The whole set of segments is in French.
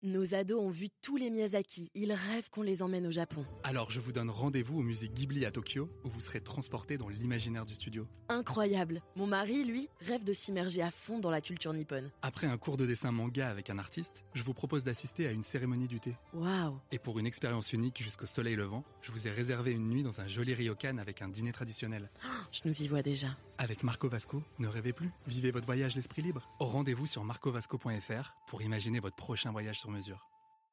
Nos ados ont vu tous les Miyazaki. Ils rêvent qu'on les emmène au Japon. Alors je vous donne rendez-vous au musée Ghibli à Tokyo, où vous serez transportés dans l'imaginaire du studio. Incroyable. Mon mari, lui, rêve de s'immerger à fond dans la culture nippone. Après un cours de dessin manga avec un artiste, je vous propose d'assister à une cérémonie du thé. Waouh. Et pour une expérience unique jusqu'au soleil levant, je vous ai réservé une nuit dans un joli ryokan avec un dîner traditionnel. Je nous y vois déjà. Avec Marco Vasco, ne rêvez plus, vivez votre voyage l'esprit libre. Rendez-vous sur marcovasco.fr pour imaginer votre prochain voyage sur mesure.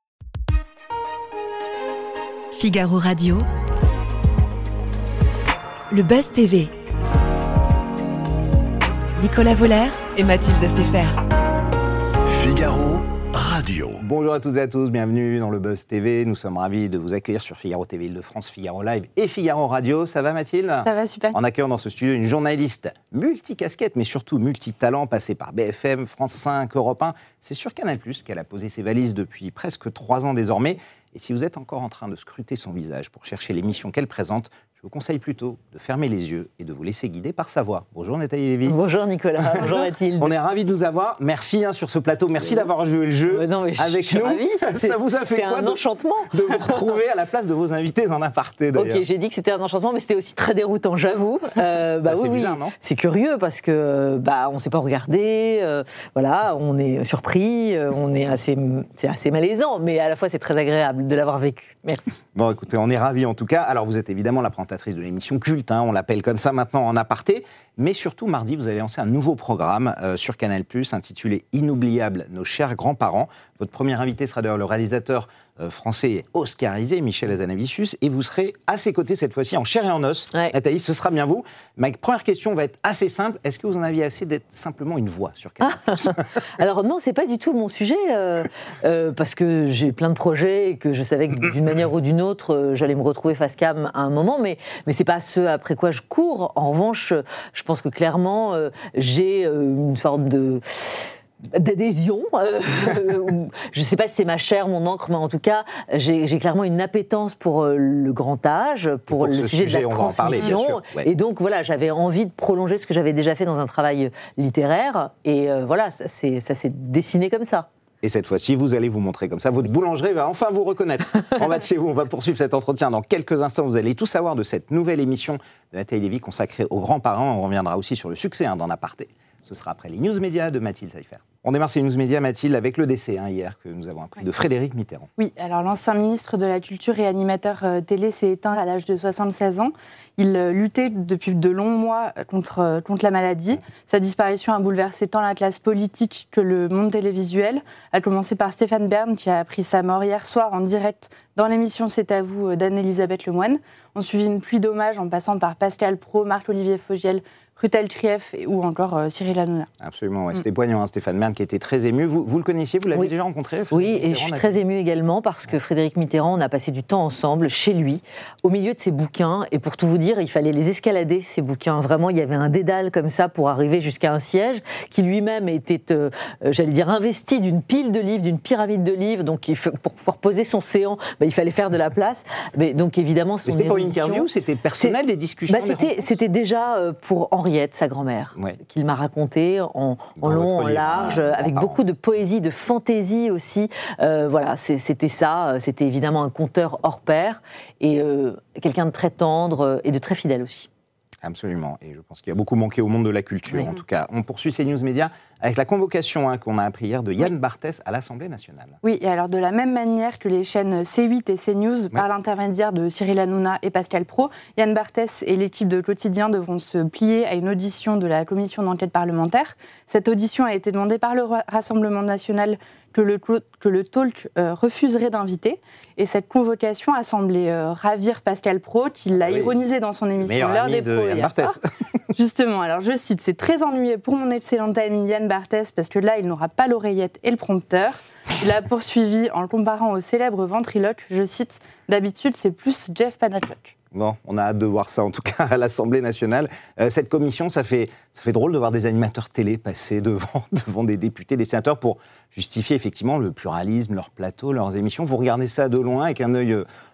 Figaro Radio, le Buzz TV. Nicolas Voller et Mathilde Sefer. Figaro Radio. Bonjour à toutes et à tous, bienvenue dans le Buzz TV. Nous sommes ravis de vous accueillir sur Figaro TV Île-de-France, Figaro Live et Figaro Radio. Ça va Mathilde ? Ça va super. En accueillant dans ce studio une journaliste multicasquette, mais surtout multitalent, passée par BFM, France 5, Europe 1. C'est sur Canal+, qu'elle a posé ses valises depuis presque 3 ans désormais. Et si vous êtes encore en train de scruter son visage pour chercher l'émission qu'elle présente, je vous conseille plutôt de fermer les yeux et de vous laisser guider par sa voix. Bonjour Nathalie Lévy. Bonjour Nicolas, bonjour Mathilde. On est ravis de vous avoir. Merci sur ce plateau, merci d'avoir joué le jeu avec nous. Ravie. Ça vous a fait quoi un enchantement de vous retrouver à la place de vos invités dans un aparté d'ailleurs. Ok, j'ai dit que c'était un enchantement, mais c'était aussi très déroutant, j'avoue. Ça fait bizarre, non ? C'est curieux parce que on ne s'est pas regardé, voilà, on est surpris, c'est assez malaisant, mais à la fois c'est très agréable de l'avoir vécu. Merci. Bon, écoutez, on est ravis en tout cas. Alors, vous êtes évidemment la présentatrice de l'émission culte, on l'appelle comme ça maintenant en aparté. Mais surtout, mardi, vous allez lancer un nouveau programme sur Canal+, intitulé « Inoubliables, nos chers grands-parents ». Votre premier invité sera d'ailleurs le réalisateur français et oscarisé, Michel Hazanavicius, et vous serez à ses côtés cette fois-ci en chair et en os. Ouais. Nathalie, ce sera bien vous. Ma première question va être assez simple. Est-ce que vous en aviez assez d'être simplement une voix sur Canal+? Alors non, c'est pas du tout mon sujet, parce que j'ai plein de projets et que je savais que d'une manière ou d'une autre, j'allais me retrouver face cam à un moment, mais c'est pas ce après quoi je cours. En revanche, je pense que clairement, j'ai une forme d'adhésion, je ne sais pas si c'est ma chair, mon encre, mais en tout cas, j'ai clairement une appétence pour le grand âge, pour le sujet de la transmission. Et donc, voilà, j'avais envie de prolonger ce que j'avais déjà fait dans un travail littéraire. Et voilà, ça s'est dessiné comme ça. Et cette fois-ci, vous allez vous montrer comme ça. Votre boulangerie va enfin vous reconnaître. En bas de chez vous, on va poursuivre cet entretien. Dans quelques instants, vous allez tout savoir de cette nouvelle émission de Nathalie Lévy consacrée aux grands-parents. On reviendra aussi sur le succès d'En Aparté. Ce sera après les news médias de Mathilde Sefer. On démarre ces news médias, Mathilde, avec le décès hier que nous avons appris de Frédéric Mitterrand. Oui, alors l'ancien ministre de la Culture et animateur télé s'est éteint à l'âge de 76 ans. Il luttait depuis de longs mois contre la maladie. Sa disparition a bouleversé tant la classe politique que le monde télévisuel, à commencer par Stéphane Bern qui a appris sa mort hier soir en direct dans l'émission C'est à vous d'Anne-Elisabeth Lemoine. On suivit une pluie d'hommages en passant par Pascal Praud, Marc-Olivier Fogiel, Rutel Trief ou encore Cyril Hanouna. Absolument, ouais. C'était poignant, Stéphane Bern qui était très ému. Vous le connaissiez, vous l'avez déjà rencontré? Oui, et je suis très émue également parce que Frédéric Mitterrand, on a passé du temps ensemble, chez lui, au milieu de ses bouquins. Et pour tout vous dire, il fallait les escalader, ces bouquins. Vraiment, il y avait un dédale comme ça pour arriver jusqu'à un siège qui lui-même était, investi d'une pile de livres, d'une pyramide de livres. Donc, pour pouvoir poser son séant, il fallait faire de la place. Mais donc, évidemment, son c'était pas une interview, c'était personnel, des discussions c'était déjà pour Henriette, sa grand-mère, qu'il m'a raconté en long, en large, avec beaucoup de poésie, de fantaisie aussi. Voilà, c'était ça. C'était évidemment un conteur hors pair et quelqu'un de très tendre et de très fidèle aussi. Absolument, et je pense qu'il a beaucoup manqué au monde de la culture, en tout cas. On poursuit ces news médias avec la convocation qu'on a appris hier de Yann Barthès à l'Assemblée nationale. Oui, et alors de la même manière que les chaînes C8 et CNews, par l'intermédiaire de Cyril Hanouna et Pascal Praud, Yann Barthès et l'équipe de Quotidien devront se plier à une audition de la commission d'enquête parlementaire. Cette audition a été demandée par le Rassemblement national que le talk refuserait d'inviter. Et cette convocation a semblé ravir Pascal Praud, qui l'a ironisé dans son émission L'heure des pros hier soir. Justement, alors je cite, « C'est très ennuyeux pour mon excellent ami Yann Barthès parce que là, il n'aura pas l'oreillette et le prompteur. » Il a poursuivi en le comparant au célèbre ventriloque, je cite, « D'habitude, c'est plus Jeff Panaclock. » Bon, on a hâte de voir ça en tout cas à l'Assemblée nationale. Cette commission, ça fait drôle de voir des animateurs télé passer devant des députés, des sénateurs pour justifier effectivement le pluralisme, leurs plateaux, leurs émissions. Vous regardez ça de loin avec un œil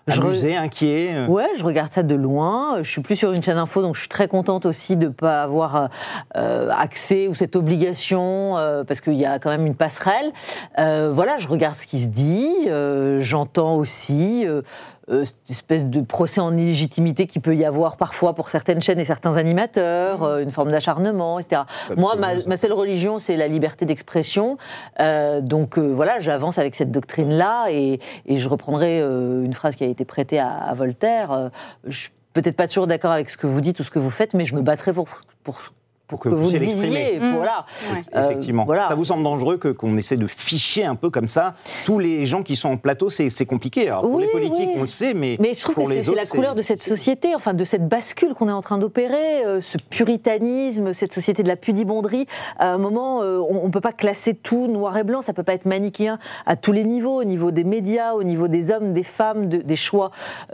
Amusé, inquiet Ouais, je regarde ça de loin. Je suis plus sur une chaîne info, donc je suis très contente aussi de ne pas avoir accès ou cette obligation, parce qu'il y a quand même une passerelle. Voilà, je regarde ce qui se dit. J'entends aussi cette espèce de procès en illégitimité qu'il peut y avoir parfois pour certaines chaînes et certains animateurs, une forme d'acharnement, etc. Moi, ma seule religion, c'est la liberté d'expression. Donc voilà, j'avance avec cette doctrine-là et je reprendrai une phrase qui a été prêtée à Voltaire. Je suis peut-être pas toujours d'accord avec ce que vous dites ou ce que vous faites, mais je me battrai pour que vous le disiez. Voilà. Effectivement. Voilà. Ça vous semble dangereux qu'on essaie de ficher un peu comme ça tous les gens qui sont en plateau, c'est compliqué. Alors, pour les politiques, on le sait, mais je trouve pour que c'est la couleur de cette société, enfin de cette bascule qu'on est en train d'opérer, ce puritanisme, cette société de la pudibonderie. À un moment, on ne peut pas classer tout noir et blanc, ça ne peut pas être manichéen à tous les niveaux, au niveau des médias, au niveau des hommes, des femmes, des choix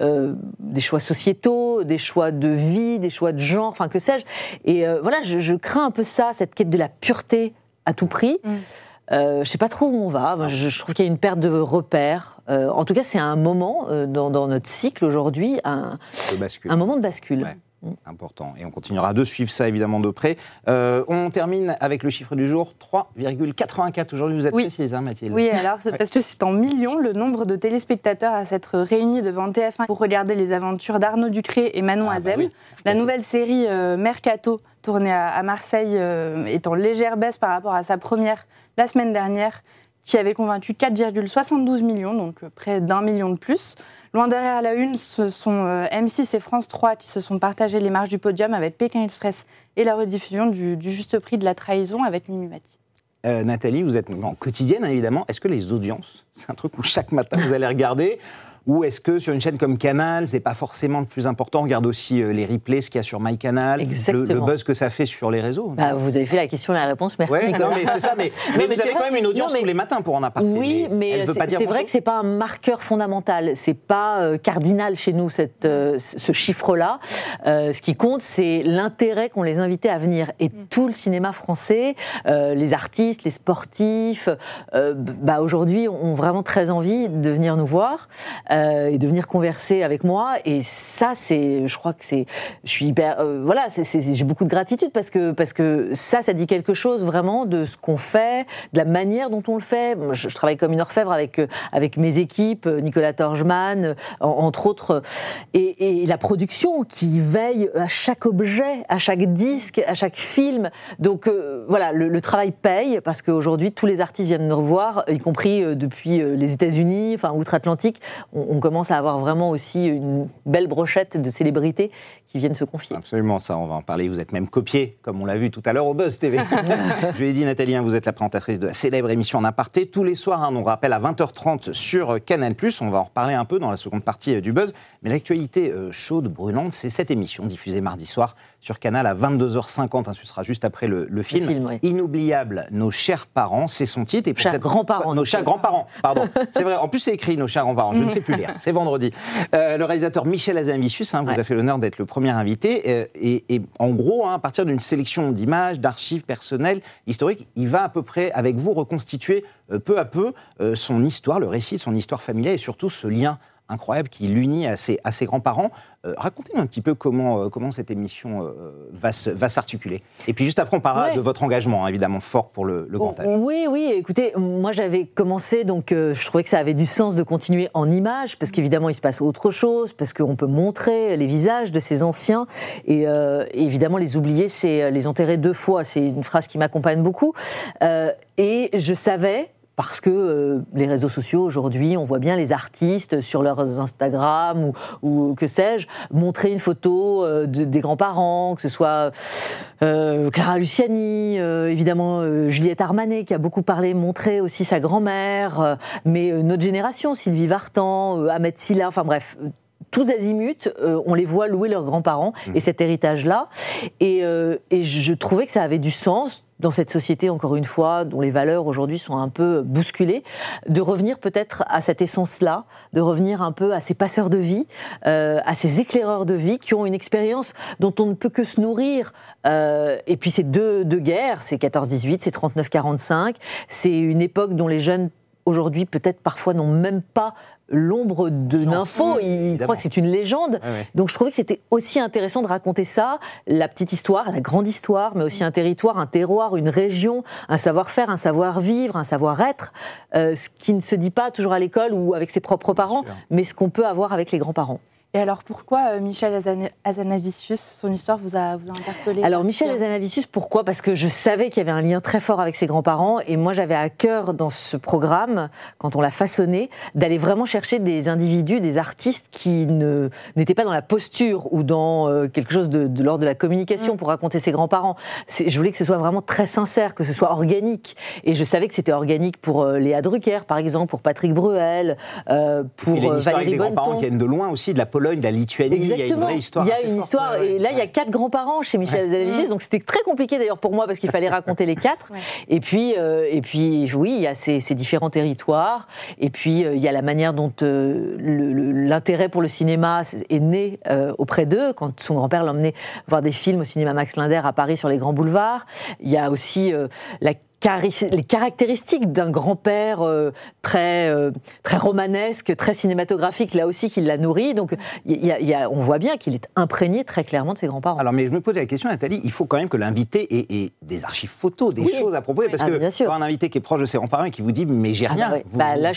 sociétaux, des choix de vie, des choix de genre, enfin que sais-je. Et voilà, je crains un peu ça, cette quête de la pureté à tout prix. Je ne sais pas trop où on va. Moi, je trouve qu'il y a une perte de repères. En tout cas, c'est un moment dans notre cycle aujourd'hui, un moment de bascule. Ouais. Important. Et on continuera de suivre ça évidemment de près. On termine avec le chiffre du jour, 3,84 aujourd'hui. Vous êtes précise, hein, Mathilde? Oui, alors parce que c'est en millions le nombre de téléspectateurs à s'être réunis devant TF1 pour regarder les aventures d'Arnaud Ducré et Manon Azem. La nouvelle série Mercato, tournée à Marseille, est en légère baisse par rapport à sa première la semaine dernière, qui avait convaincu 4,72 millions, donc près d'1 million de plus. Loin derrière la une, ce sont M6 et France 3 qui se sont partagés les marches du podium avec Pékin Express et la rediffusion du juste prix de la trahison avec Mimi Mati. Nathalie, vous êtes en quotidienne, évidemment. Est-ce que les audiences, c'est un truc où chaque matin vous allez regarder? Ou est-ce que sur une chaîne comme Canal, c'est pas forcément le plus important? On regarde aussi les replays, ce qu'il y a sur MyCanal, le buzz que ça fait sur les réseaux. Vous avez fait la question et la réponse, merci. Ouais, non, mais c'est ça. Mais vous avez quand même une audience tous les matins pour en aparté. Oui, mais c'est vrai que c'est pas un marqueur fondamental. C'est pas cardinal chez nous ce chiffre-là. Ce qui compte, c'est l'intérêt qu'ont les invités à venir. Et tout le cinéma français, les artistes, les sportifs, aujourd'hui ont vraiment très envie de venir nous voir. Et de venir converser avec moi, et ça je crois que je suis hyper j'ai beaucoup de gratitude parce que ça dit quelque chose vraiment de ce qu'on fait, de la manière dont on le fait. Moi, je travaille comme une orfèvre avec mes équipes, Nicolas Torgeman entre autres, et la production qui veille à chaque objet, à chaque disque, à chaque film. Donc le travail paye, parce qu'aujourd'hui tous les artistes viennent nous revoir, y compris depuis les États-Unis, enfin outre-Atlantique. On commence à avoir vraiment aussi une belle brochette de célébrités qui viennent se confier. Absolument, ça, on va en parler. Vous êtes même copiée, comme on l'a vu tout à l'heure au Buzz TV. Je l'ai dit, Nathalie, vous êtes la présentatrice de la célèbre émission En Aparté. Tous les soirs, on rappelle à 20h30 sur Canal+. On va en reparler un peu dans la seconde partie du Buzz. Mais l'actualité chaude, brûlante, c'est cette émission diffusée mardi soir sur Canal à 22h50. Ce sera juste après le film. Oui. Inoubliable, Nos chers parents, c'est son titre. Et chers grands-parents. Nos chers grands-parents, pardon. C'est vrai, en plus c'est écrit Nos chers grands-parents, je ne sais plus lire. C'est vendredi. Le réalisateur Michel Hazanavicius vous a fait l'honneur d'être le premier invité. Et en gros, à partir d'une sélection d'images, d'archives personnelles, historiques, il va à peu près, avec vous, reconstituer peu à peu son histoire, le récit de son histoire familiale et surtout ce lien incroyable qui l'unit à ses grands-parents. Racontez-nous un petit peu comment cette émission va s'articuler. Et puis juste après, on parlera de votre engagement, évidemment, fort pour le grand âge. Oui, écoutez, moi j'avais commencé, donc je trouvais que ça avait du sens de continuer en images, parce qu'évidemment il se passe autre chose, parce qu'on peut montrer les visages de ces anciens, et évidemment les oublier, c'est les enterrer deux fois, c'est une phrase qui m'accompagne beaucoup. Et je savais, parce que les réseaux sociaux, aujourd'hui, on voit bien les artistes sur leurs Instagram ou que sais-je, montrer une photo des grands-parents, que ce soit Clara Luciani, évidemment Juliette Armanet, qui a beaucoup parlé, montrer aussi sa grand-mère, mais notre génération, Sylvie Vartan, Ahmed Silla, enfin bref, tous azimuts, on les voit louer leurs grands-parents et cet héritage-là. Et je trouvais que ça avait du sens, dans cette société, encore une fois, dont les valeurs aujourd'hui sont un peu bousculées, de revenir peut-être à cette essence-là, de revenir un peu à ces passeurs de vie, à ces éclaireurs de vie qui ont une expérience dont on ne peut que se nourrir. Et puis c'est deux guerres, c'est 14-18, c'est 39-45, c'est une époque dont les jeunes aujourd'hui, peut-être parfois, n'ont même pas l'ombre d'une info, ils croient que c'est une légende. Ouais. Donc je trouvais que c'était aussi intéressant de raconter ça, la petite histoire, la grande histoire, mais aussi un territoire, un terroir, une région, un savoir-faire, un savoir-vivre, un savoir-être, ce qui ne se dit pas toujours à l'école ou avec ses propres parents, mais ce qu'on peut avoir avec les grands-parents. Et alors pourquoi Michel Hazanavicius, son histoire vous a interpellé? Alors Michel Hazanavicius, pourquoi ? Parce que je savais qu'il y avait un lien très fort avec ses grands-parents et moi j'avais à cœur dans ce programme, quand on l'a façonné, d'aller vraiment chercher des individus, des artistes qui n'étaient pas dans la posture ou dans quelque chose de l'ordre de la communication pour raconter ses grands-parents. Je voulais que ce soit vraiment très sincère, que ce soit organique. Et je savais que c'était organique pour Léa Drucker, par exemple, pour Patrick Bruel, pour Valérie Bonneton. Il y a une histoire avec des grands-parents qui viennent de loin aussi, de la Pologne, de la Lituanie. Exactement. Il y a une vraie histoire. Il y a une histoire, et là il y a 4 grands-parents chez Michel Hazanavicius, donc c'était très compliqué d'ailleurs pour moi parce qu'il fallait raconter les 4. Et puis oui, il y a ces différents territoires, et puis il y a la manière dont l'intérêt pour le cinéma est né auprès d'eux, quand son grand-père l'emmenait voir des films au cinéma Max Linder à Paris sur les grands boulevards. Il y a aussi les caractéristiques d'un grand-père très romanesque, très cinématographique, là aussi, qui l'a nourri. Donc, on voit bien qu'il est imprégné très clairement de ses grands-parents. Alors, mais je me posais la question, Nathalie, il faut quand même que l'invité ait des archives photos, des choses à proposer, parce que pour un invité qui est proche de ses grands-parents et qui vous dit « mais j'ai rien », là,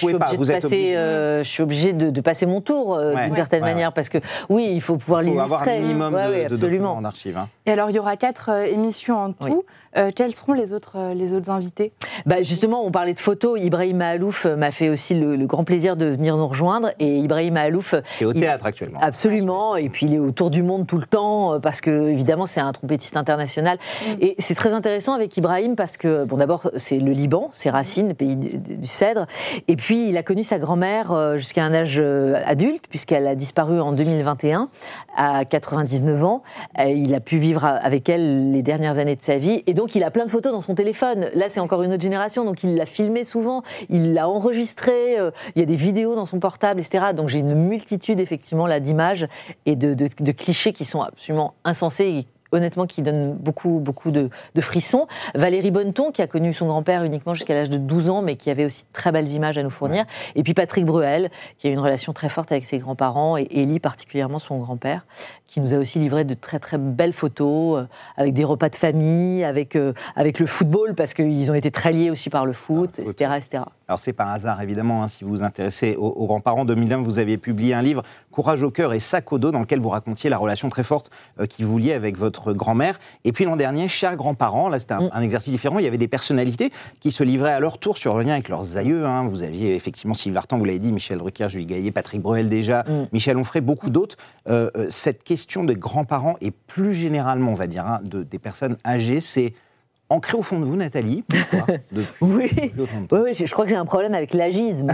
je suis obligée de passer mon tour, d'une certaine manière, parce que oui, il faut pouvoir l'illustrer. Il faut avoir un minimum de documents en archive. Hein. Et alors, il y aura 4 émissions en tout. Quels seront les autres invités ? Justement, on parlait de photos. Ibrahim Mahalouf m'a fait aussi le grand plaisir de venir nous rejoindre. Et Ibrahim Mahalouf... Il est au théâtre actuellement. Absolument. Et puis, il est autour du monde tout le temps, parce que, évidemment, c'est un trompettiste international. Et c'est très intéressant avec Ibrahim, parce que, d'abord, c'est le Liban, c'est Racine, le pays du cèdre. Et puis, il a connu sa grand-mère jusqu'à un âge adulte, puisqu'elle a disparu en 2021, à 99 ans. Il a pu vivre avec elle les dernières années de sa vie. Et donc, il a plein de photos dans son téléphone. Là, c'est encore une autre génération, donc il l'a filmé souvent, il l'a enregistré, il y a des vidéos dans son portable, etc. Donc j'ai une multitude, effectivement, là, d'images et de clichés qui sont absolument insensés et honnêtement, qui donne beaucoup de frissons. Valérie Bonneton, qui a connu son grand-père uniquement jusqu'à l'âge de 12 ans, mais qui avait aussi de très belles images à nous fournir. Et puis Patrick Bruel, qui a une relation très forte avec ses grands-parents, et Élie, particulièrement son grand-père, qui nous a aussi livré de très très belles photos, avec des repas de famille, avec le football, parce qu'ils ont été très liés aussi par le foot, etc., etc. Alors c'est par hasard, évidemment, si vous vous intéressez aux grands-parents. En 2020, vous aviez publié un livre, Courage au cœur et sac au dos, dans lequel vous racontiez la relation très forte qui vous liait avec votre grand-mère. Et puis l'an dernier, Chers grands-parents, là c'était un exercice différent, il y avait des personnalités qui se livraient à leur tour sur le lien avec leurs aïeux. Hein. Vous aviez effectivement Sylvie Vartan, vous l'avez dit, Michel Drucker, Julie Gaillet, Patrick Bruel déjà, Michel Onfray, beaucoup d'autres. Cette question des grands-parents et plus généralement, on va dire, des personnes âgées, c'est ancré au fond de vous, Nathalie. Oui, je crois que j'ai un problème avec l'agisme,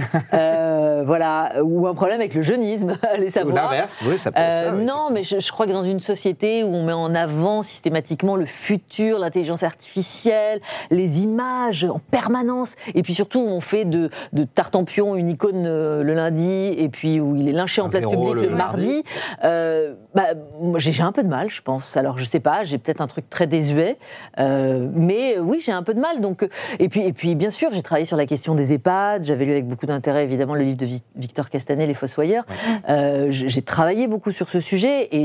ou un problème avec le jeunisme, allez savoir. Ou l'inverse, oui, ça peut être ça. Non, mais je crois que dans une société où on met en avant systématiquement le futur, l'intelligence artificielle, les images en permanence, et puis surtout où on fait de Tartampion une icône le lundi, et puis où il est lynché en place publique le mardi, moi, j'ai un peu de mal, je pense. Alors, je sais pas, j'ai peut-être un truc très désuet, mais oui, j'ai un peu de mal. Donc, et puis, bien sûr, j'ai travaillé sur la question des EHPAD. J'avais lu avec beaucoup d'intérêt, évidemment, le livre de Victor Castanet, Les Fossoyeurs. J'ai travaillé beaucoup sur ce sujet et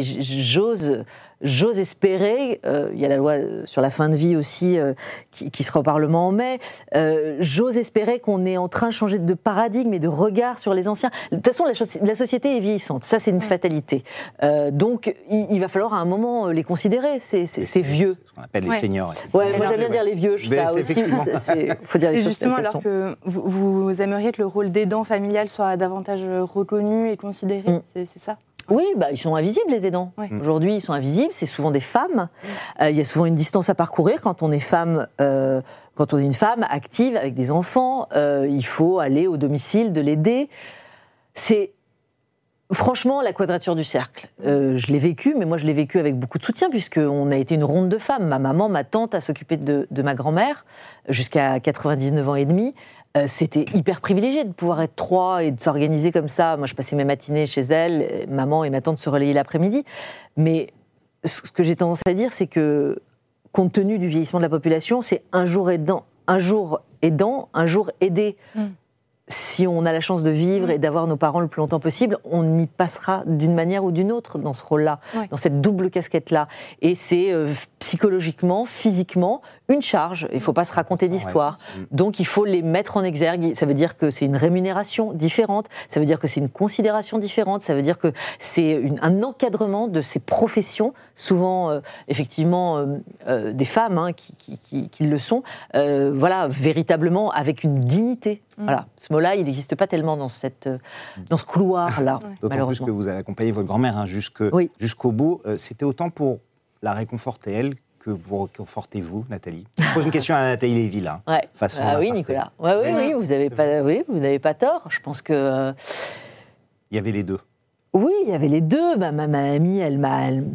j'ose espérer, il y a la loi sur la fin de vie aussi qui sera au Parlement en mai, j'ose espérer qu'on est en train de changer de paradigme et de regard sur les anciens. De toute façon, la société est vieillissante, ça c'est une fatalité. Donc il va falloir à un moment les considérer, ces vieux. Ce qu'on appelle les seniors. Moi j'aime bien dire les vieux, ça aussi, il faut dire les choses. Justement, alors que vous aimeriez que le rôle d'aidant familial soit davantage reconnu et considéré, c'est ça ? Oui, ils sont invisibles, les aidants. Aujourd'hui, ils sont invisibles, c'est souvent des femmes. Il y a souvent une distance à parcourir quand on est femme. Quand on est une femme active avec des enfants, il faut aller au domicile de l'aider. C'est franchement la quadrature du cercle. Je l'ai vécu, mais moi je l'ai vécu avec beaucoup de soutien, puisqu'on a été une ronde de femmes. Ma maman, ma tante a s'occupé de ma grand-mère jusqu'à 99 ans et demi. C'était hyper privilégié de pouvoir être 3 et de s'organiser comme ça. Moi, je passais mes matinées chez elle, maman et ma tante se relayaient l'après-midi. Mais ce que j'ai tendance à dire, c'est que, compte tenu du vieillissement de la population, c'est un jour aidant, un jour aidé. si on a la chance de vivre et d'avoir nos parents le plus longtemps possible, on y passera d'une manière ou d'une autre dans ce rôle-là, dans cette double casquette-là. Et c'est psychologiquement, physiquement, une charge. Il ne faut pas se raconter d'histoire. Donc il faut les mettre en exergue. Ça veut dire que c'est une rémunération différente, ça veut dire que c'est une considération différente, ça veut dire que c'est un encadrement de ces professions, souvent effectivement des femmes qui le sont, véritablement avec une dignité. Voilà. Ce mot-là, il n'existe pas tellement dans ce couloir-là, D'autant malheureusement. plus que vous avez accompagné votre grand-mère jusqu'au bout. C'était autant pour la réconforter, elle, que vous réconfortez-vous, Nathalie. Je pose une question à Nathalie Lévy, là. Façon oui, Nicolas. Oui, vous n'avez pas tort. Je pense que... Il y avait les deux. Oui, il y avait les deux. Ma mamie, elle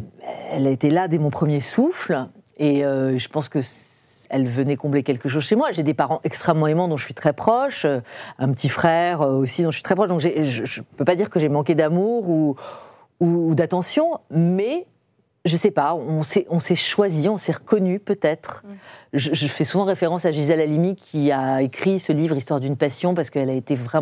a été là dès mon premier souffle. Et je pense que elle venait combler quelque chose chez moi. J'ai des parents extrêmement aimants dont je suis très proche, un petit frère aussi dont je suis très proche. Donc je ne peux pas dire que j'ai manqué d'amour ou d'attention, mais je ne sais pas, on s'est choisi, on s'est reconnu peut-être. Je fais souvent référence à Gisèle Halimi qui a écrit ce livre, Histoire d'une passion, parce qu'elle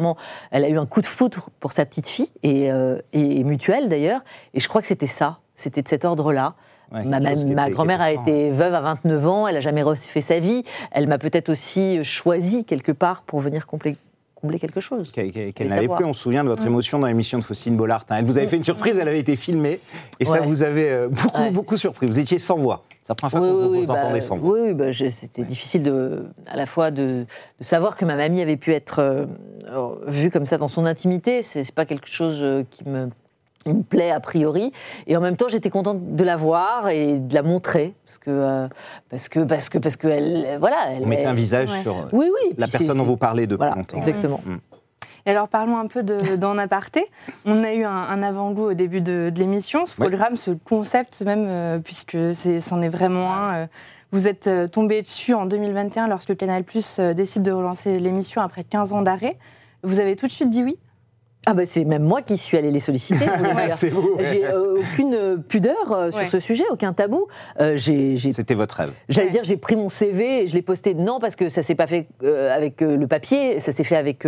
a eu un coup de foudre pour sa petite fille, et mutuelle d'ailleurs, et je crois que c'était ça, c'était de cet ordre-là. Ouais, ma grand-mère a été veuve à 29 ans, elle n'a jamais refait sa vie, elle m'a peut-être aussi choisi quelque part pour venir combler quelque chose. Qu'elle n'avait plus, on se souvient de votre émotion dans l'émission de Faustine Bollard. Elle vous avait fait une surprise, elle avait été filmée, et ça vous avait beaucoup surpris. Vous étiez sans voix. C'est la première fois que vous entendez sans voix. C'était difficile à la fois de savoir que ma mamie avait pu être vue comme ça dans son intimité. C'est pas quelque chose qui me plaît a priori, et en même temps j'étais contente de la voir et de la montrer parce que elle on mettait un visage sur la personne dont vous parlez depuis longtemps. Exactement. Et alors parlons un peu d'En Aparté. On a eu un avant-goût au début de l'émission, ce programme, ce concept même, puisque c'en est vraiment un. Vous êtes tombé dessus en 2021 lorsque Canal+ décide de relancer l'émission après 15 ans d'arrêt. Vous avez tout de suite dit oui ? C'est même moi qui suis allée les solliciter. C'est vous. J'ai aucune pudeur sur ce sujet, aucun tabou. C'était votre rêve. J'allais dire, j'ai pris mon CV et je l'ai posté. Non, parce que ça s'est pas fait avec le papier, ça s'est fait avec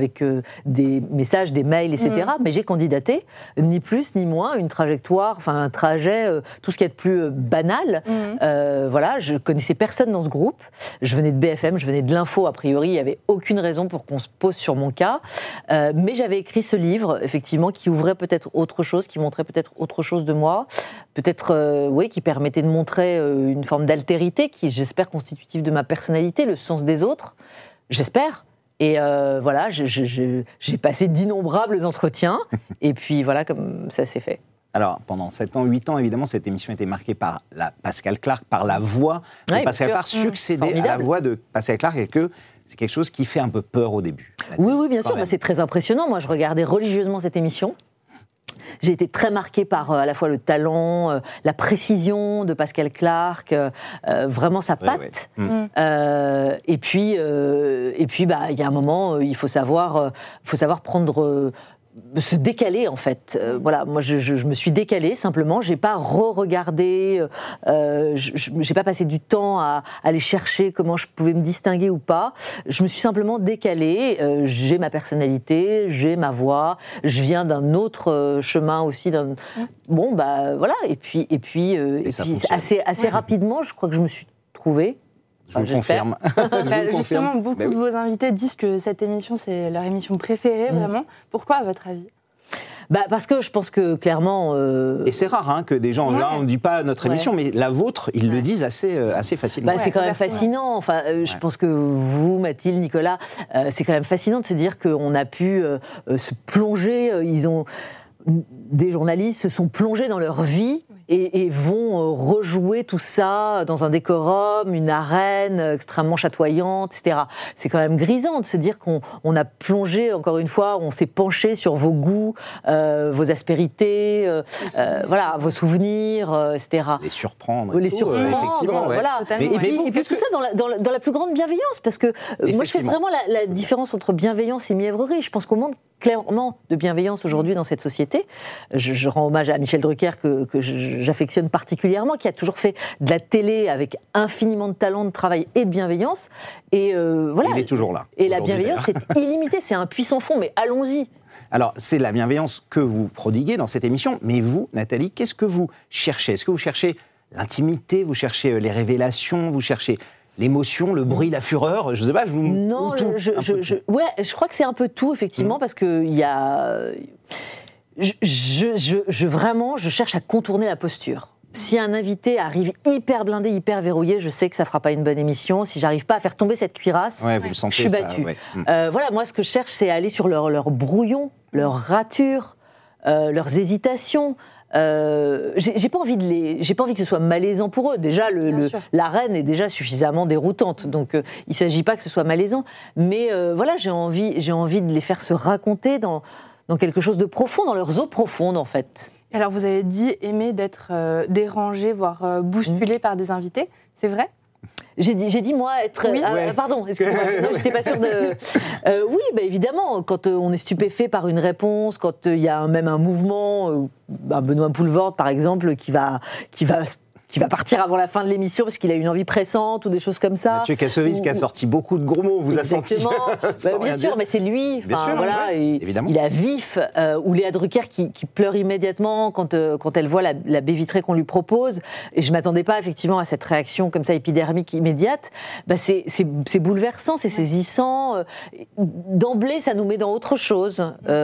des messages, des mails, etc. Mais j'ai candidaté, ni plus ni moins, une trajectoire, enfin un trajet, tout ce qu'il y a de plus banal. Je connaissais personne dans ce groupe. Je venais de BFM, je venais de l'info. A priori, il y avait aucune raison pour qu'on se pose sur mon cas. Mais j'avais écrit ce livre, effectivement, qui ouvrait peut-être autre chose, qui montrait peut-être autre chose de moi, peut-être, qui permettait de montrer une forme d'altérité qui, j'espère, constitutive de ma personnalité, le sens des autres, j'espère. Et j'ai passé d'innombrables entretiens, et puis voilà, comme ça s'est fait. Alors, pendant 7 ans, 8 ans, évidemment, cette émission était marquée par Pascal Clark, par la voix de Pascal Clark, succédé à la voix de Pascal Clark, et que c'est quelque chose qui fait un peu peur au début. Oui, bien sûr, c'est très impressionnant. Moi, je regardais religieusement cette émission. J'ai été très marquée par à la fois le talent, la précision de Pascal Clark, vraiment sa patte. Et puis, il y a un moment, il faut savoir prendre... se décaler en fait. Moi je me suis décalée simplement, j'ai pas re-regardé, j'ai pas passé du temps à aller chercher comment je pouvais me distinguer ou pas. Je me suis simplement décalée, j'ai ma personnalité, j'ai ma voix, je viens d'un autre chemin aussi. Et puis assez rapidement, je crois que je me suis trouvée. Je vous confirme. Justement, beaucoup de vos invités disent que cette émission, c'est leur émission préférée, vraiment. Pourquoi, à votre avis ? Parce que je pense que, clairement... Et c'est rare que des gens, là, on ne dit pas notre émission, mais la vôtre, ils le disent assez facilement. C'est quand même fascinant. Je pense que vous, Mathilde, Nicolas, c'est quand même fascinant de se dire qu'on a pu se plonger. Des journalistes se sont plongés dans leur vie et vont rejouer tout ça dans un décorum, une arène extrêmement chatoyante, etc. C'est quand même grisant de se dire qu'on a plongé, encore une fois, on s'est penché sur vos goûts, vos aspérités, vos souvenirs, etc. Les surprendre. Effectivement, voilà. Et puis tout ça dans la plus grande bienveillance, parce que moi je fais vraiment la différence entre bienveillance et mièvrerie. Je pense qu'au monde, clairement de bienveillance aujourd'hui dans cette société. Je rends hommage à Michel Drucker que j'affectionne particulièrement, qui a toujours fait de la télé avec infiniment de talent, de travail et de bienveillance. Et voilà. Il est toujours là. Et la bienveillance, c'est illimité, c'est un puissant fond, mais allons-y. Alors, c'est la bienveillance que vous prodiguez dans cette émission, mais vous, Nathalie, qu'est-ce que vous cherchez ? Est-ce que vous cherchez l'intimité, vous cherchez les révélations, vous cherchez l'émotion, le bruit, la fureur, je ne sais pas, non, tout, je crois que c'est un peu tout, effectivement, parce que il y a... Vraiment, je cherche à contourner la posture. Si un invité arrive hyper blindé, hyper verrouillé, je sais que ça ne fera pas une bonne émission. Si j'arrive pas à faire tomber cette cuirasse, vous le sentez, je suis battue. Voilà, moi, ce que je cherche, c'est aller sur leur brouillon, leur rature, leurs hésitations. J'ai pas envie que ce soit malaisant pour eux. Déjà, l'arène est déjà suffisamment déroutante, donc il s'agit pas que ce soit malaisant. Mais voilà, j'ai envie de les faire se raconter dans quelque chose de profond, dans leurs eaux profondes, en fait. Alors, vous avez dit aimer d'être dérangé, voire bousculé par des invités. C'est vrai ? J'ai dit moi être... Oui. Pardon, excusez-moi, non, j'étais pas sûre de... oui, bah, évidemment, quand on est stupéfait par une réponse, quand il y a même un mouvement, Benoît Poelvoorde par exemple, qui va partir avant la fin de l'émission parce qu'il a une envie pressante ou des choses comme ça. Mathieu Kassovitz qui a sorti beaucoup de gros mots, vous a senti. Bien sûr, mais c'est lui. Bien sûr, voilà, évidemment. Il a vif. Ou Léa Drucker qui pleure immédiatement quand elle voit la baie vitrée qu'on lui propose. Et je m'attendais pas effectivement à cette réaction comme ça épidermique immédiate. C'est bouleversant, c'est saisissant. D'emblée, ça nous met dans autre chose.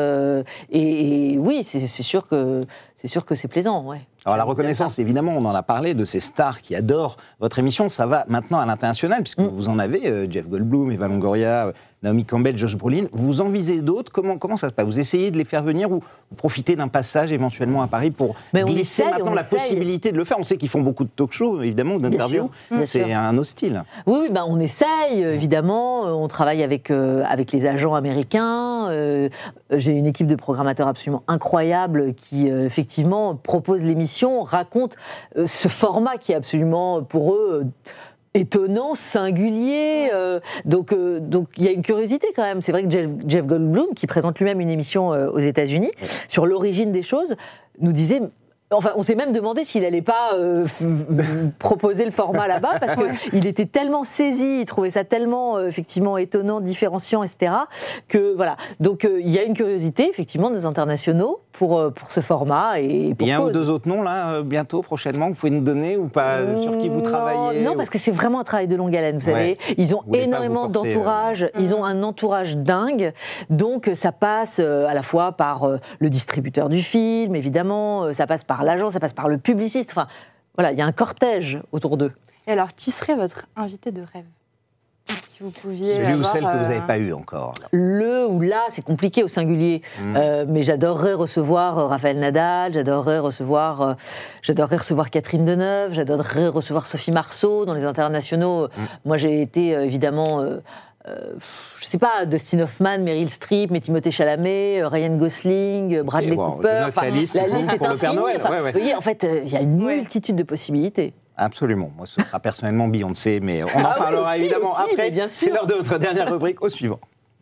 Et oui, c'est sûr que c'est plaisant, ouais. Alors la reconnaissance, évidemment, on en a parlé, de ces stars qui adorent votre émission. Ça va maintenant à l'international, puisque vous en avez, Jeff Goldblum, Eva Longoria, Naomi Campbell, Josh Brolin. Vous en visez d'autres ? Comment ça se passe ? Vous essayez de les faire venir ou vous profitez d'un passage éventuellement à Paris pour glisser maintenant la possibilité de le faire ? On sait qu'ils font beaucoup de talk-shows, évidemment, d'interviews. C'est un hostile. Oui, on essaye, évidemment. On travaille avec les agents américains. J'ai une équipe de programmateurs absolument incroyable qui, effectivement, propose l'émission, raconte ce format qui est absolument, pour eux, étonnant, singulier. Donc il y a une curiosité quand même. C'est vrai que Jeff Goldblum, qui présente lui-même une émission aux États-Unis sur l'origine des choses, nous disait... Enfin, on s'est même demandé s'il n'allait pas proposer le format là-bas, parce qu'il était tellement saisi, il trouvait ça tellement effectivement étonnant, différenciant, etc. Que voilà. Donc il y a une curiosité effectivement des internationaux pour ce format et pour il y a un ou deux autres noms là bientôt, prochainement, que vous pouvez nous donner ou pas, sur qui vous travaillez? Non, parce que c'est vraiment un travail de longue haleine. Vous savez, ils ont énormément d'entourage, ils ont un entourage dingue, donc ça passe à la fois par le distributeur du film, évidemment, ça passe par l'agent, ça passe par le publiciste. Enfin, voilà, il y a un cortège autour d'eux. Et alors, qui serait votre invité de rêve ? Si vous pouviez celui ou celle que vous n'avez pas eu encore. Le ou la, c'est compliqué au singulier. Mais j'adorerais recevoir Raphaël Nadal, j'adorerais recevoir Catherine Deneuve, j'adorerais recevoir Sophie Marceau dans les internationaux. Moi, j'ai été évidemment... je sais pas, Dustin Hoffman, Meryl Streep, mais Timothée Chalamet, Ryan Gosling, Bradley Cooper. La liste est infinie. Vous voyez, en fait, il y a une multitude de possibilités. Absolument. Moi, ce sera personnellement Beyoncé, mais on en parlera évidemment aussi, après. C'est l'heure de votre dernière rubrique, au suivant.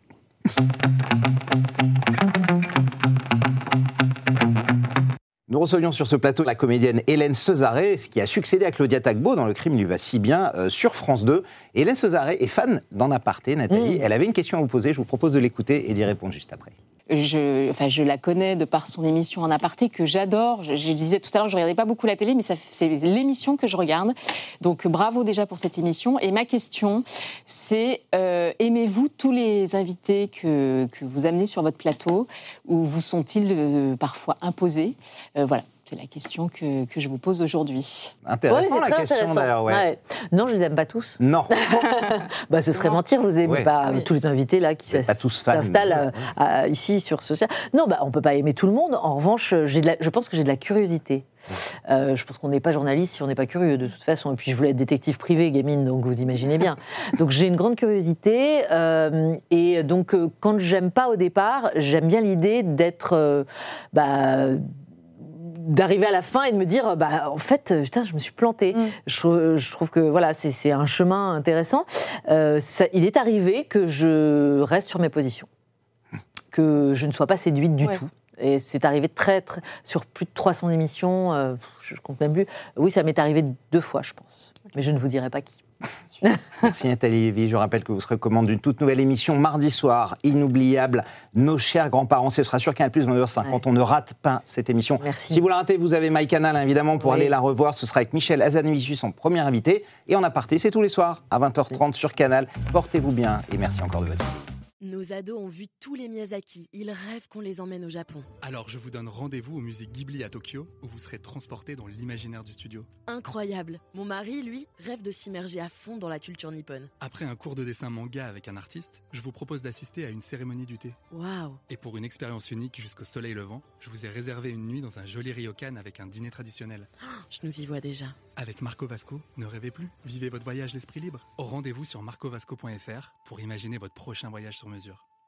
Nous recevions sur ce plateau la comédienne Hélène Césaré, qui a succédé à Claudia Tagbo dans Le crime lui va si bien sur France 2. Hélène Césaré est fan d'En Aparté, Nathalie. Elle avait une question à vous poser, je vous propose de l'écouter et d'y répondre juste après. Je la connais de par son émission En Aparté que j'adore. Je disais tout à l'heure, je ne regardais pas beaucoup la télé, mais c'est l'émission que je regarde. Donc bravo déjà pour cette émission. Et ma question, c'est aimez-vous tous les invités que vous amenez sur votre plateau, ou vous sont-ils parfois imposés ? Voilà. C'est la question que je vous pose aujourd'hui. Intéressant la question d'ailleurs. Ouais. Non, je les aime pas tous. Non. Ce serait mentir, vous aimez pas tous les invités là qui s'installent ici sur ce. Non, on peut pas aimer tout le monde. En revanche, je pense que j'ai de la curiosité. Je pense qu'on n'est pas journaliste si on n'est pas curieux de toute façon. Et puis je voulais être détective privé, gamine, donc vous imaginez bien. Donc j'ai une grande curiosité et donc quand j'aime pas au départ, j'aime bien l'idée d'être d'arriver à la fin et de me dire en fait putain, je me suis plantée. Je trouve que voilà, c'est un chemin intéressant. Il est arrivé que je reste sur mes positions. que je ne sois pas séduite du Ouais. tout. Et c'est arrivé sur plus de 300 émissions, je ne compte même plus. Oui, ça m'est arrivé 2 fois, je pense. Mais je ne vous dirai pas qui. Merci Nathalie Lévy. Je rappelle que vous serez commande d'une toute nouvelle émission mardi soir, inoubliable, Nos chers grands-parents. Ce sera sur Canal+, 22h50. On ne rate pas cette émission. Merci. Si vous la ratez, vous avez MyCanal, évidemment, pour Oui. aller la revoir. Ce sera avec Michel Hazanavicius, son premier invité. Et en aparté, c'est tous les soirs, à 20h30 sur Canal. Portez-vous bien et merci encore de votre écoute. Nos ados ont vu tous les Miyazaki. Ils rêvent qu'on les emmène au Japon. Alors je vous donne rendez-vous au musée Ghibli à Tokyo, où vous serez transporté dans l'imaginaire du studio. Incroyable. Mon mari, lui, rêve de s'immerger à fond dans la culture nippone. Après un cours de dessin manga avec un artiste, je vous propose d'assister à une cérémonie du thé. Waouh. Et pour une expérience unique jusqu'au soleil levant, je vous ai réservé une nuit dans un joli ryokan avec un dîner traditionnel. Je nous y vois déjà. Avec Marco Vasco, ne rêvez plus, vivez votre voyage l'esprit libre. Rendez-vous sur marcovasco.fr pour imaginer votre prochain voyage sur mesure.